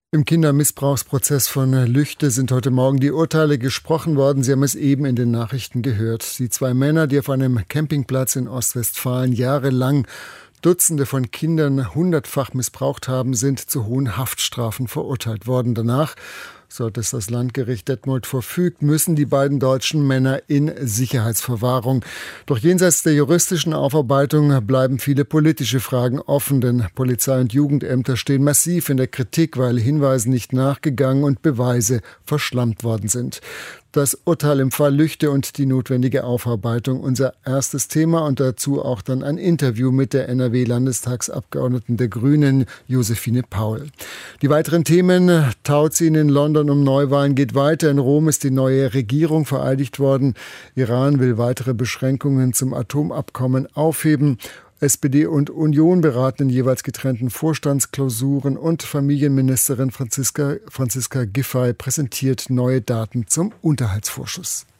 Im Kindermissbrauchsprozess von Lüchte sind heute Morgen die Urteile gesprochen worden. Sie haben es eben in den Nachrichten gehört. Die zwei Männer, die auf einem Campingplatz in Ostwestfalen jahrelang Dutzende von Kindern hundertfach missbraucht haben, sind zu hohen Haftstrafen verurteilt worden. Danach, so hat es das Landgericht Detmold verfügt, müssen die beiden deutschen Männer in Sicherheitsverwahrung. Doch jenseits der juristischen Aufarbeitung bleiben viele politische Fragen offen, denn Polizei und Jugendämter stehen massiv in der Kritik, weil Hinweisen nicht nachgegangen und Beweise verschlammt worden sind. Das Urteil im Fall Lüchte und die notwendige Aufarbeitung unser erstes Thema und dazu auch dann ein Interview mit der NRW-Landestagsabgeordneten der Grünen, Josephine Paul. Die weiteren Themen: Tauziehen in London um Neuwahlen geht weiter. In Rom ist die neue Regierung vereidigt worden. Iran will weitere Beschränkungen zum Atomabkommen aufheben. SPD und Union beraten in jeweils getrennten Vorstandsklausuren und Familienministerin Franziska Giffey präsentiert neue Daten zum Unterhaltsvorschuss.